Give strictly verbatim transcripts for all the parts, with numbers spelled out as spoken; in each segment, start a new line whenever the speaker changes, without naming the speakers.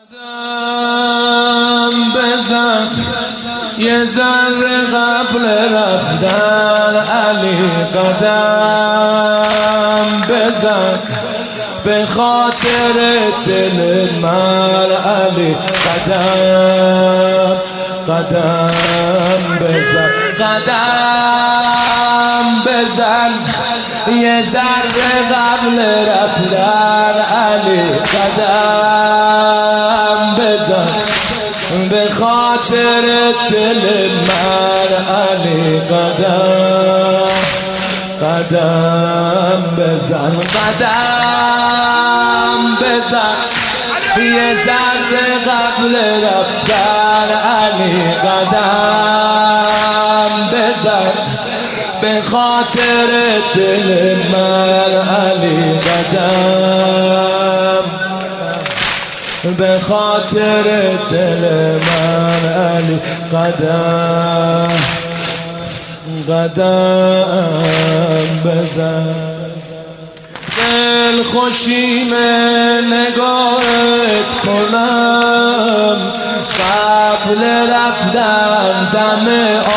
قدم بزن یه ذره قبل رفتن علی، قدم بزن به خاطر دل من علی، قدم قدم بزن قدم بزن یه ذره قبل رفتن علی، قدم بزن به خاطر دل من علی، قدم قدم بزن قدم بزن یه ذره قبل رفتن علی، قدم بزن به خاطر دل من علی، قدم به خاطر دل من علی، قدم قدم بزن. دل خوشیم نگاهت کنم قبل رفتن دم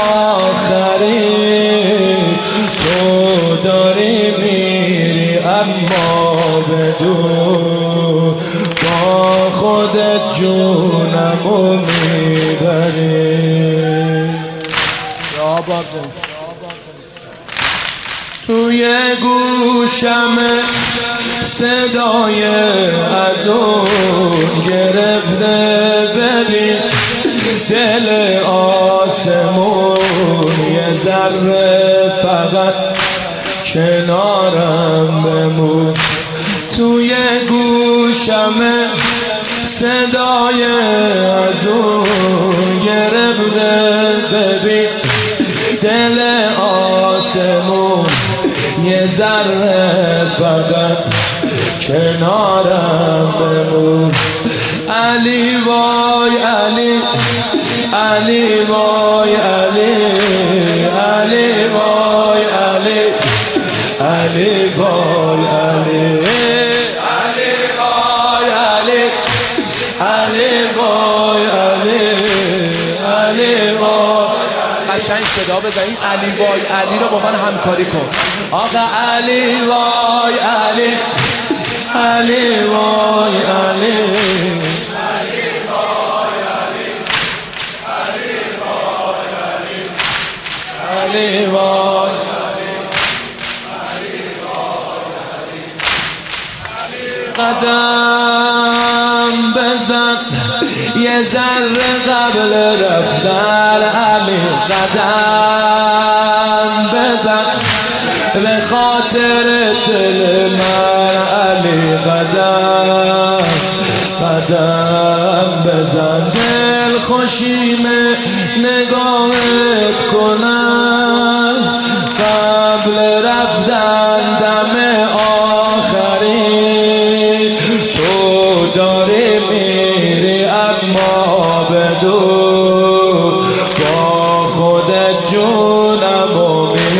آخری، تو داری میری اما بدون با خودت جونمو میبری. توی گوشم صدای از اون گرفته، ببین دل آسمون یه ذره فقط کنارم بمون. توی گوشم صدای از اون گرفته، ببین دل آسمون یه ذره فقط کنارم بمون. علی وای علی، علی وای علی، علی وای علی، علی وای علی، علی وای علی، علی وای علی، علی وای. قشنگ صدا بزنید علی وای علی رو با من همکاری کن. آقا علی وای علی، علی وای علی، علی وای علی، علی وای علی، علی وای علی، قدم بزن یه ذره قبل رفتن علی، قدم بزن به خاطر دل من علی، قدم قدم بزن. دل خوشیم نگاهت کنم قبل رفتن دم آخری، تو داری میری اما بدون با خودت جونمو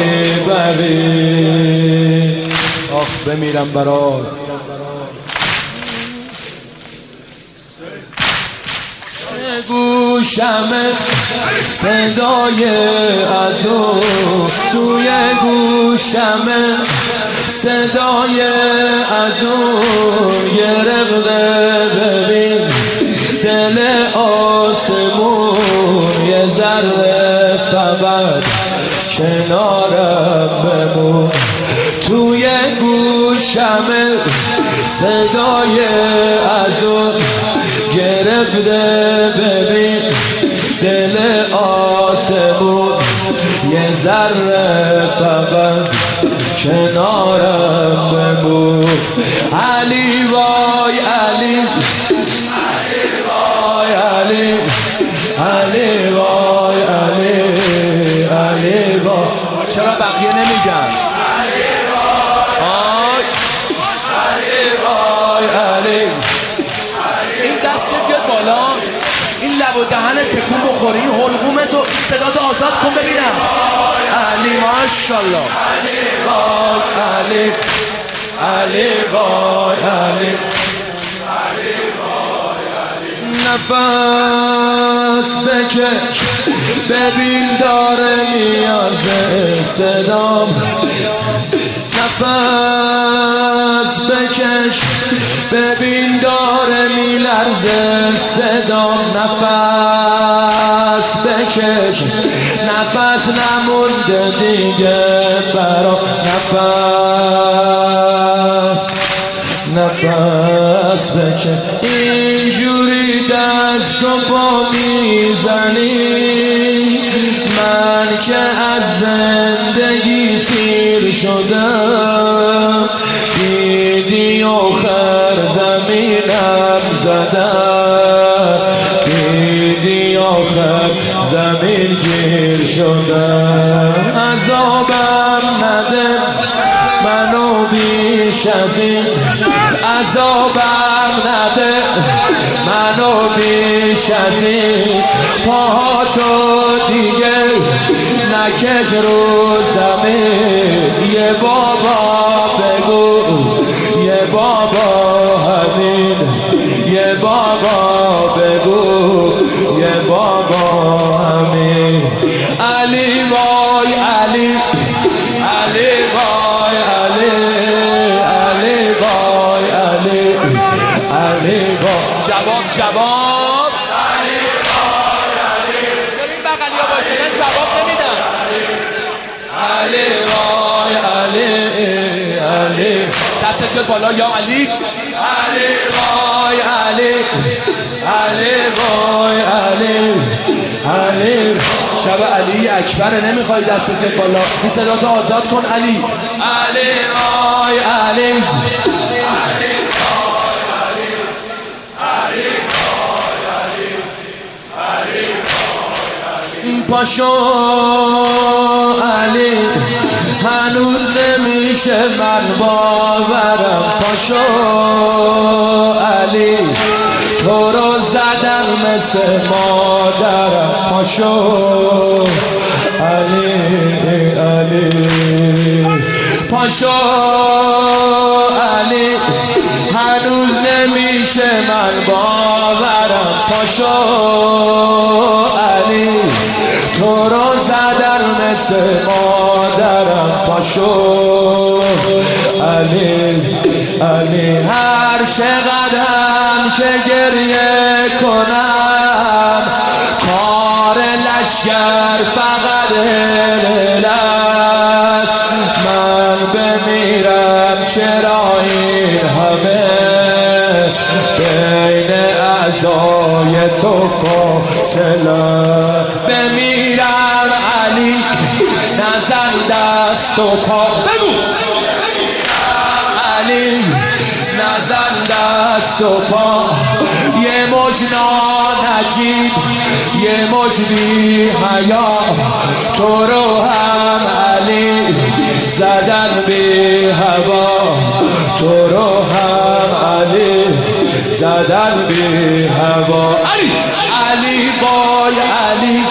میبری. آخ بمیرم برات. گوشم صدای از او، توی گوشم صدای از او گرفته، ببین دل آسمون یه ذره فقط کنارم بمون. توی گوشم صدای از اون گرفته، ببین دل آسمون یه ذره فقط کنارم بمون. علی وای علی، علی وای علی، علی وای علی، علی وای. چرا بقیه نمیگن؟ این دستت بیاد بالا، این لب و دهنت تکون بخوری، این حلقومتو صداتو آزاد کن ببینم. علی ماشاءالله، علی وای علی، علی وای علی، علی وای علی. نفس بکش ببین داره میاد صدام، نفس بکش ببین داره میلرزه صدام، نفس بکش نفس نمونده دیگه برا، نفس نفس بکش. اینجوری دست و پا میزنی من که از زندگی سیر شدم، دیدی آخر زمینم زدم، دیدی آخر زمین گیر شدم. عذابم نده منو بیش از این، عذابم نده منو بیش از این، پاهاتو دیگه نکش رو زمین. یه بابا بگو یه بابا همین، یه بابا بگو یه بابا همین. علی وای علی، علی وای علی، علی وای علی، علی وای. جواب جواب علی وای علی. چرا این بغلیا باشدن جواب نمیدن؟ علی وای علی، علی. دستت بیاد بالا یا علی، علی وای علی، علی وای علی، علی. شب علی اکبر نمیخوای دستت بیاد بالا، این صداتو آزاد کن علی، علی وای علی، علی پاشو علی هنوز نمیشه من باورم، پاشو علی تو رو زدن مثل مادرم، پاشو علی علی، پاشو علی هنوز نمیشه من باورم، پاشو علی تو رو زدن مثل مادرم، پاشو علی علی. هر چقدرم که گریه کنم کار لشگر فقط هلل است، من بمیرم چرا این همه بین اعضای تو فاصله، بمیرم علی نزن دست و پا، بگو علی نزن دست و پا. یه مجنا نجیب یه مجبی حیا تو رو هم علی زدن بی هوا، تو رو هم علی زدن بی هوا. علی علی بای علی،